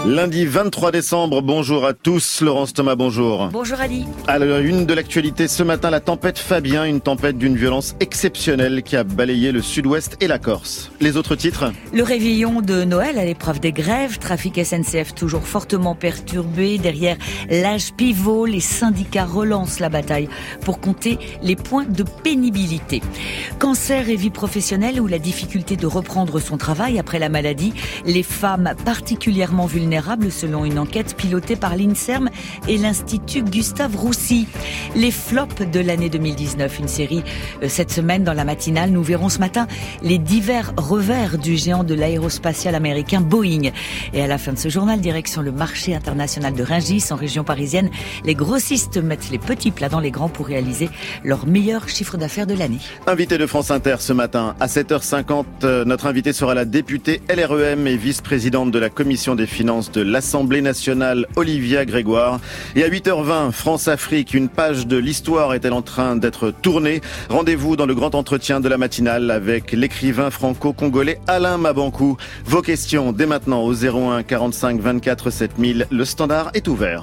Lundi 23 décembre, bonjour à tous. Laurence Thomas, bonjour. Bonjour Ali. À la une de l'actualité ce matin, la tempête Fabien, une tempête d'une violence exceptionnelle qui a balayé le sud-ouest et la Corse. Les autres titres ? Le réveillon de Noël à l'épreuve des grèves, trafic SNCF toujours fortement perturbé. Derrière l'âge pivot, les syndicats relancent la bataille pour compter les points de pénibilité. Cancer et vie professionnelle ou la difficulté de reprendre son travail après la maladie, les femmes particulièrement vulnérables selon une enquête pilotée par l'INSERM et l'Institut Gustave Roussy. Les flops de l'année 2019, une série cette semaine dans la matinale. Nous verrons ce matin les divers revers du géant de l'aérospatial américain Boeing. Et à la fin de ce journal, direction le marché international de Rungis en région parisienne. Les grossistes mettent les petits plats dans les grands pour réaliser leur meilleur chiffre d'affaires de l'année. Invité de France Inter ce matin à 7h50, notre invité sera la députée LREM et vice-présidente de la commission des finances de l'Assemblée nationale, Olivia Grégoire. Et à 8h20, France-Afrique, une page de l'histoire est-elle en train d'être tournée ? Rendez-vous dans le grand entretien de la matinale avec l'écrivain franco-congolais Alain Mabankou. Vos questions dès maintenant au 01 45 24 7000. Le standard est ouvert.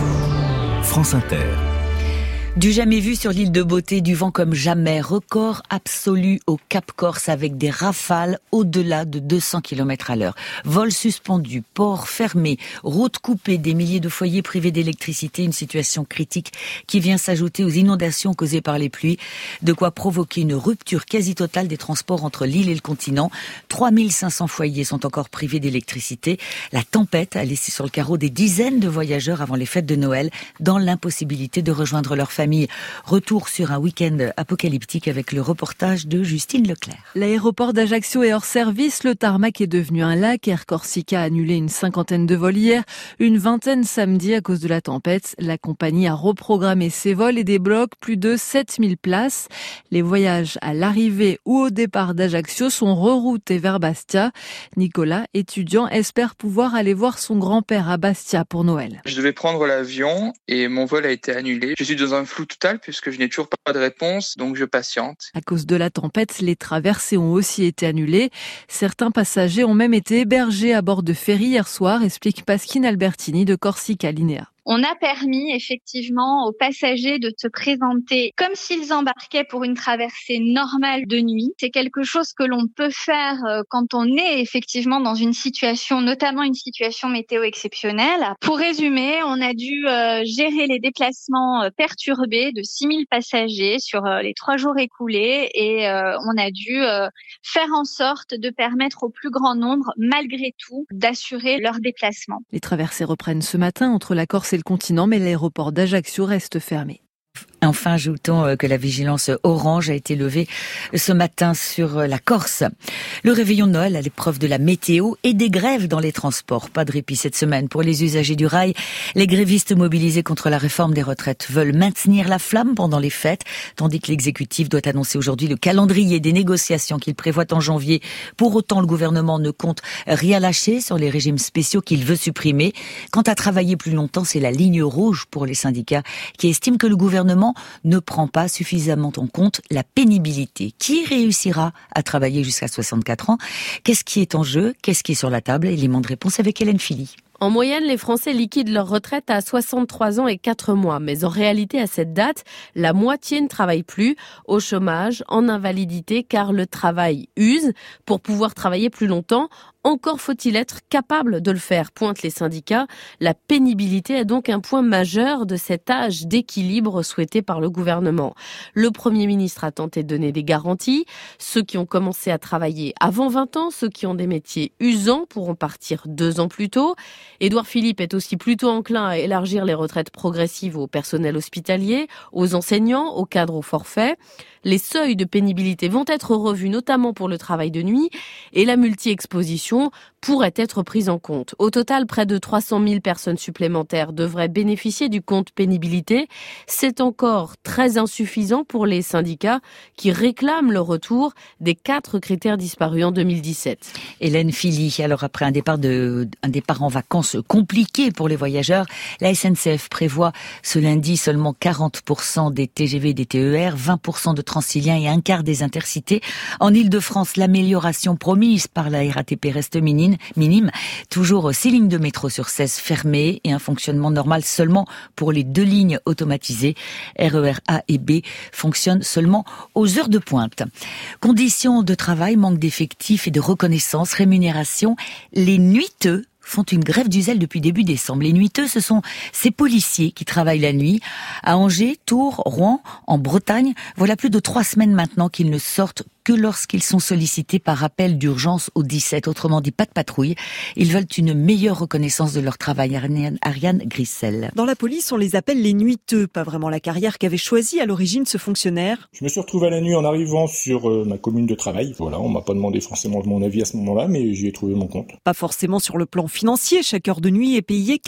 France Inter. Du jamais vu sur l'île de Beauté, du vent comme jamais, record absolu au Cap Corse avec des rafales au-delà de 200 km à l'heure. Vols suspendus, ports fermés, routes coupées, des milliers de foyers privés d'électricité, une situation critique qui vient s'ajouter aux inondations causées par les pluies, de quoi provoquer une rupture quasi totale des transports entre l'île et le continent. 3500 foyers sont encore privés d'électricité. La tempête a laissé sur le carreau des dizaines de voyageurs avant les fêtes de Noël dans l'impossibilité de rejoindre leur famille. Retour sur un week-end apocalyptique avec le reportage de Justine Leclerc. L'aéroport d'Ajaccio est hors service, le tarmac est devenu un lac. Air Corsica a annulé une 50aine de vols hier, une vingtaine samedi à cause de la tempête. La compagnie a reprogrammé ses vols et débloque plus de 7000 places. Les voyages à l'arrivée ou au départ d'Ajaccio sont reroutés vers Bastia. Nicolas, étudiant, espère pouvoir aller voir son grand-père à Bastia pour Noël. Je devais prendre l'avion et mon vol a été annulé. Je suis dans un flou total puisque je n'ai toujours pas de réponse, donc je patiente. À cause de la tempête, les traversées ont aussi été annulées. Certains passagers ont même été hébergés à bord de ferry hier soir, explique Pasquine Albertini de Corsica Linea. On a permis effectivement aux passagers de se présenter comme s'ils embarquaient pour une traversée normale de nuit. C'est quelque chose que l'on peut faire quand on est effectivement dans une situation, notamment une situation météo exceptionnelle. Pour résumer, on a dû gérer les déplacements perturbés de 6000 passagers sur les 3 jours écoulés et on a dû faire en sorte de permettre au plus grand nombre, malgré tout, d'assurer leur déplacement. Les traversées reprennent ce matin entre la Corse et le continent, mais l'aéroport d'Ajaccio reste fermé. Enfin, ajoutons que la vigilance orange a été levée ce matin sur la Corse. Le réveillon de Noël à l'épreuve de la météo et des grèves dans les transports. Pas de répit cette semaine pour les usagers du rail. Les grévistes mobilisés contre la réforme des retraites veulent maintenir la flamme pendant les fêtes, tandis que l'exécutif doit annoncer aujourd'hui le calendrier des négociations qu'il prévoit en janvier. Pour autant, le gouvernement ne compte rien lâcher sur les régimes spéciaux qu'il veut supprimer. Quant à travailler plus longtemps, c'est la ligne rouge pour les syndicats qui estiment que le gouvernement ne prend pas suffisamment en compte la pénibilité. Qui réussira à travailler jusqu'à 64 ans ? Qu'est-ce qui est en jeu ? Qu'est-ce qui est sur la table ? Élément de réponse avec Hélène Philly. En moyenne, les Français liquident leur retraite à 63 ans et 4 mois. Mais en réalité, à cette date, la moitié ne travaille plus, au chômage, en invalidité, car le travail use. Pour pouvoir travailler plus longtemps, encore faut-il être capable de le faire, pointent les syndicats. La pénibilité est donc un point majeur de cet âge d'équilibre souhaité par le gouvernement. Le Premier ministre a tenté de donner des garanties. Ceux qui ont commencé à travailler avant 20 ans, ceux qui ont des métiers usants pourront partir 2 ans plus tôt. Édouard Philippe est aussi plutôt enclin à élargir les retraites progressives au personnel hospitalier, aux enseignants, aux cadres au forfait. Les seuils de pénibilité vont être revus, notamment pour le travail de nuit, et la multi-exposition pourrait être prise en compte. Au total, près de 300 000 personnes supplémentaires devraient bénéficier du compte pénibilité. C'est encore très insuffisant pour les syndicats qui réclament le retour des 4 critères disparus en 2017. Hélène Philly, alors après un départ en vacances compliqué pour les voyageurs, la SNCF prévoit ce lundi seulement 40% des TGV et des TER, 20% de Transilien et un quart des Intercités. En Île-de-France, l'amélioration promise par la RATP reste minime. minime. Toujours 6 lignes de métro sur 16 fermées et un fonctionnement normal seulement pour les 2 lignes automatisées. RER A et B fonctionnent seulement aux heures de pointe. Conditions de travail, manque d'effectifs et de reconnaissance, rémunération. Les nuiteux font une grève du zèle depuis début décembre. Les nuiteux, ce sont ces policiers qui travaillent la nuit. À Angers, Tours, Rouen, en Bretagne, voilà plus de 3 semaines maintenant qu'ils ne sortent que lorsqu'ils sont sollicités par appel d'urgence au 17, autrement dit pas de patrouille. Ils veulent une meilleure reconnaissance de leur travail. Ariane Grissel. Dans la police, on les appelle les nuiteux, pas vraiment la carrière qu'avait choisie à l'origine ce fonctionnaire. Je me suis retrouvé à la nuit en arrivant sur ma commune de travail. Voilà, on m'a pas demandé forcément mon avis à ce moment-là, mais j'y ai trouvé mon compte. Pas forcément sur le plan financier, chaque heure de nuit est payée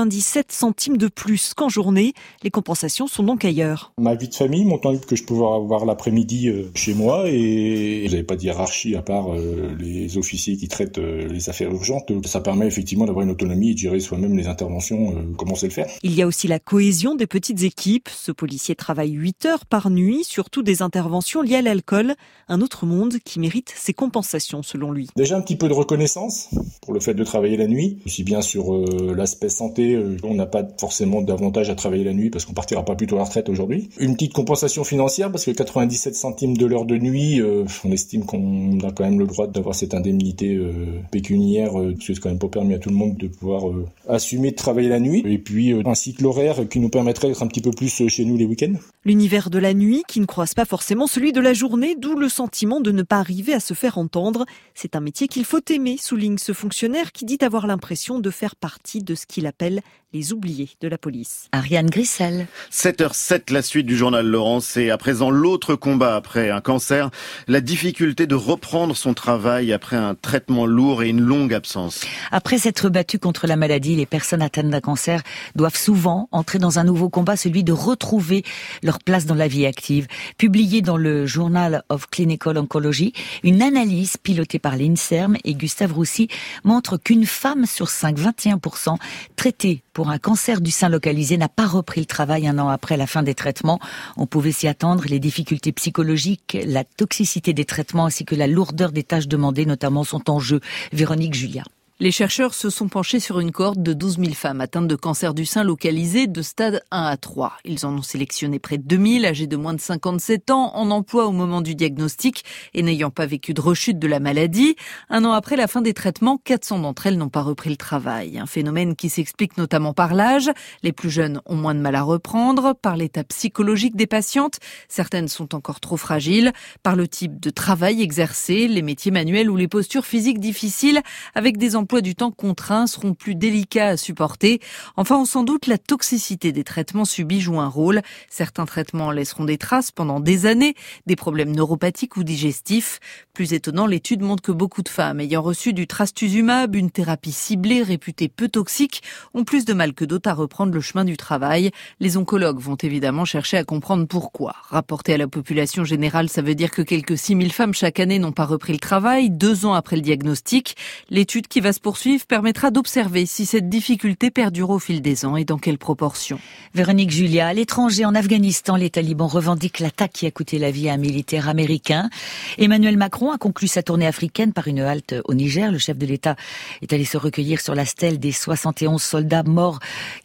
97 centimes de plus qu'en journée. Les compensations sont donc ailleurs. Ma vie de famille, mon temps libre que je pouvais avoir l'après-midi chez moi et j'avais pas de hiérarchie à part les officiers qui traitent les affaires urgentes. Ça permet effectivement d'avoir une autonomie et de gérer soi-même les interventions comme on sait le faire. Il y a aussi la cohésion des petites équipes. Ce policier travaille 8 heures par nuit, surtout des interventions liées à l'alcool. Un autre monde qui mérite ses compensations selon lui. Déjà un petit peu de reconnaissance pour le fait de travailler la nuit. Aussi bien sur l'aspect santé, on n'a pas forcément d'avantage à travailler la nuit parce qu'on partira pas plus tôt à la retraite aujourd'hui. Une petite compensation financière parce que 97 centimes de l'heure de nuit, on estime qu'on a quand même le droit d'avoir cette indemnité pécuniaire parce que c'est quand même pas permis à tout le monde de pouvoir assumer de travailler la nuit. Et puis un cycle horaire qui nous permettrait d'être un petit peu plus chez nous les week-ends. L'univers de la nuit qui ne croise pas forcément celui de la journée, d'où le sentiment de ne pas arriver à se faire entendre. C'est un métier qu'il faut aimer, souligne ce fonctionnaire qui dit avoir l'impression de faire partie de ce qu'il appelle les oubliés de la police. Ariane Grissel. 7h07, la suite du journal Laurence. Et à présent, l'autre combat après un cancer, la difficulté de reprendre son travail après un traitement lourd et une longue absence. Après s'être battu contre la maladie, les personnes atteintes d'un cancer doivent souvent entrer dans un nouveau combat, celui de retrouver leur place dans la vie active. Publié dans le Journal of Clinical Oncology, une analyse pilotée par l'INSERM et Gustave Roussy montre qu'une femme sur 5, 21%, traitée pour un cancer du sein localisé, n'a pas repris le travail 1 an après la fin des traitements. On pouvait s'y attendre. Les difficultés psychologiques, la toxicité des traitements ainsi que la lourdeur des tâches demandées notamment sont en jeu. Véronique Julia. Les chercheurs se sont penchés sur une cohorte de 12 000 femmes atteintes de cancer du sein localisé de stade 1 à 3. Ils en ont sélectionné près de 2000, âgées de moins de 57 ans, en emploi au moment du diagnostic et n'ayant pas vécu de rechute de la maladie. 1 an après la fin des traitements, 400 d'entre elles n'ont pas repris le travail. Un phénomène qui s'explique notamment par l'âge. Les plus jeunes ont moins de mal à reprendre, par l'état psychologique des patientes. Certaines sont encore trop fragiles, par le type de travail exercé, les métiers manuels ou les postures physiques difficiles avec des emplois du temps contraints seront plus délicats à supporter. Enfin, on s'en doute, la toxicité des traitements subis joue un rôle. Certains traitements laisseront des traces pendant des années, des problèmes neuropathiques ou digestifs. Plus étonnant, l'étude montre que beaucoup de femmes ayant reçu du trastuzumab, une thérapie ciblée réputée peu toxique, ont plus de mal que d'autres à reprendre le chemin du travail. Les oncologues vont évidemment chercher à comprendre pourquoi. Rapporté à la population générale, ça veut dire que quelques 6 000 femmes chaque année n'ont pas repris le travail, 2 ans après le diagnostic. L'étude qui va se poursuivre permettra d'observer si cette difficulté perdure au fil des ans et dans quelle proportion. Véronique Julia, à l'étranger, en Afghanistan, les talibans revendiquent l'attaque qui a coûté la vie à un militaire américain. Emmanuel Macron a conclu sa tournée africaine par une halte au Niger. Le chef de l'État est allé se recueillir sur la stèle des 71 soldats morts,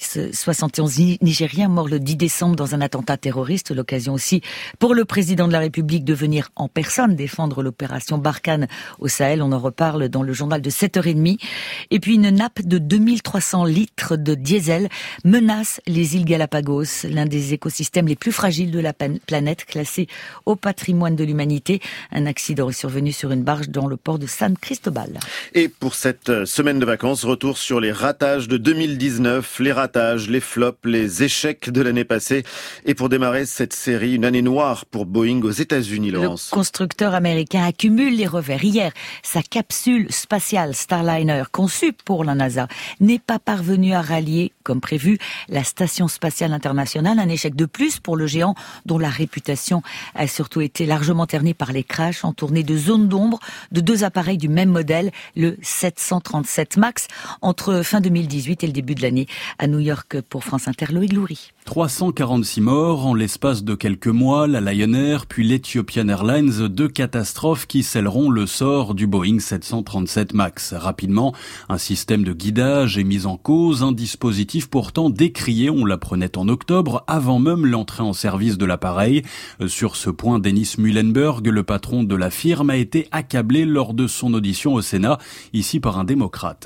71 Nigériens morts le 10 décembre dans un attentat terroriste. L'occasion aussi pour le président de la République de venir en personne défendre l'opération Barkhane au Sahel. On en reparle dans le journal de 7h30. Et puis une nappe de 2300 litres de diesel menace les îles Galapagos, l'un des écosystèmes les plus fragiles de la planète, classé au patrimoine de l'humanité. Un accident est survenu sur une barge dans le port de San Cristobal. Et pour cette semaine de vacances, retour sur les ratages de 2019, les ratages, les flops, les échecs de l'année passée. Et pour démarrer cette série, une année noire pour Boeing aux États-Unis, Laurence. Le constructeur américain accumule les revers. Hier, sa capsule spatiale Starliner, conçue pour la NASA, n'est pas parvenue à rallier, comme prévu, la Station spatiale internationale. Un échec de plus pour le géant dont la réputation a surtout été largement ternie par les crashs en tournée de zone d'ombre de 2 appareils du même modèle, le 737 MAX, entre fin 2018 et le début de l'année à New York. Pour France Inter, Loïc Loury. 346 morts en l'espace de quelques mois, la Lion Air puis l'Ethiopian Airlines, 2 catastrophes qui scelleront le sort du Boeing 737 MAX. Rapidement, un système de guidage est mis en cause, un dispositif pourtant décrié, on l'apprenait en octobre, avant même l'entrée en service de l'appareil. Sur ce point, Dennis Muilenburg, le patron de la firme, a été accablé lors de son audition au Sénat, ici par un démocrate.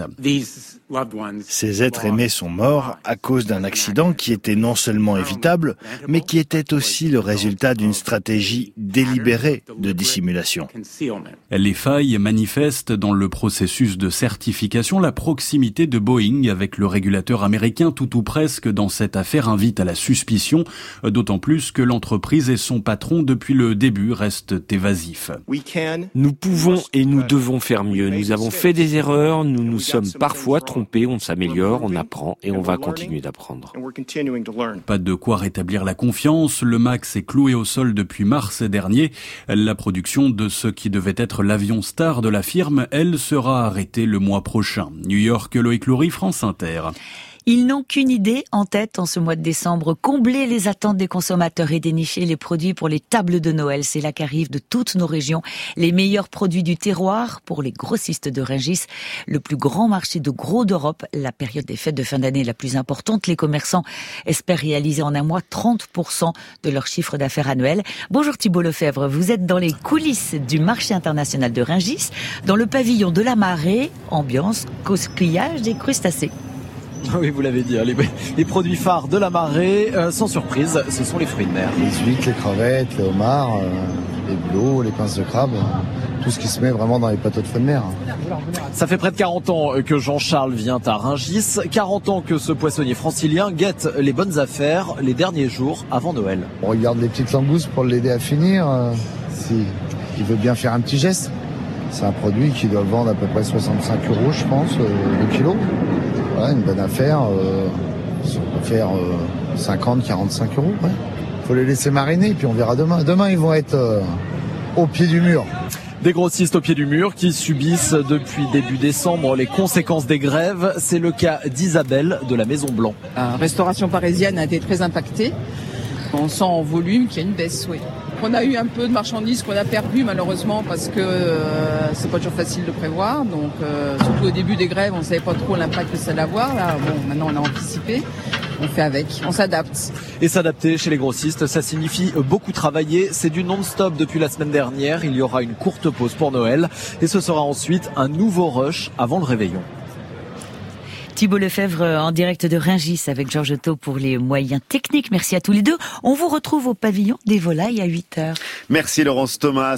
Ces êtres aimés sont morts à cause d'un accident qui était non seulement évitable, mais qui était aussi le résultat d'une stratégie délibérée de dissimulation. Les failles manifestent dans le processus de certification. La proximité de Boeing avec le régulateur américain, tout ou presque, dans cette affaire invite à la suspicion, d'autant plus que l'entreprise et son patron, depuis le début, restent évasifs. Nous pouvons et nous devons faire mieux. Nous avons fait des erreurs, nous nous sommes parfois trompés, on s'améliore, on apprend et on va continuer d'apprendre. Pas de quoi rétablir la confiance. Le MAX est cloué au sol depuis mars dernier. La production de ce qui devait être l'avion star de la firme, elle, sera arrêtée le mois prochain. New York, Loïc Loury, France Inter. Ils n'ont qu'une idée en tête en ce mois de décembre, combler les attentes des consommateurs et dénicher les produits pour les tables de Noël. C'est là qu'arrivent de toutes nos régions les meilleurs produits du terroir pour les grossistes de Rungis, le plus grand marché de gros d'Europe. La période des fêtes de fin d'année la plus importante. Les commerçants espèrent réaliser en un mois 30% de leur chiffre d'affaires annuel. Bonjour Thibault Lefebvre, vous êtes dans les coulisses du marché international de Rungis, dans le pavillon de la Marée, ambiance coquillage et crustacés. Oui, vous l'avez dit, les produits phares de la Marée, sans surprise, ce sont les fruits de mer. Les huîtres, les crevettes, les homards, les bulots, les pinces de crabe, tout ce qui se met vraiment dans les plateaux de fruits de mer. Ça fait près de 40 ans que Jean-Charles vient à Rungis, 40 ans que ce poissonnier francilien guette les bonnes affaires les derniers jours avant Noël. On regarde les petites langoustes pour l'aider à finir, s'il veut bien faire un petit geste. C'est un produit qui doit vendre à peu près 65 €, je pense, le kilo. Voilà, une bonne affaire, ça peut faire 50-45 €. Ouais. Faut les laisser mariner, puis on verra demain. Demain, ils vont être au pied du mur. Des grossistes au pied du mur qui subissent depuis début décembre les conséquences des grèves. C'est le cas d'Isabelle de la Maison Blanc. La restauration parisienne a été très impactée. On sent en volume qu'il y a une baisse, oui. On a eu un peu de marchandises qu'on a perdues malheureusement parce que c'est pas toujours facile de prévoir. Donc surtout au début des grèves, on savait pas trop l'impact que ça allait avoir. Là, bon, maintenant on a anticipé. On fait avec, on s'adapte. Et s'adapter chez les grossistes, ça signifie beaucoup travailler. C'est du non-stop depuis la semaine dernière. Il y aura une courte pause pour Noël et ce sera ensuite un nouveau rush avant le réveillon. Thibault Lefebvre en direct de Rungis avec Georges Thau pour les moyens techniques. Merci à tous les deux. On vous retrouve au pavillon des volailles à 8h. Merci Laurence Thomas.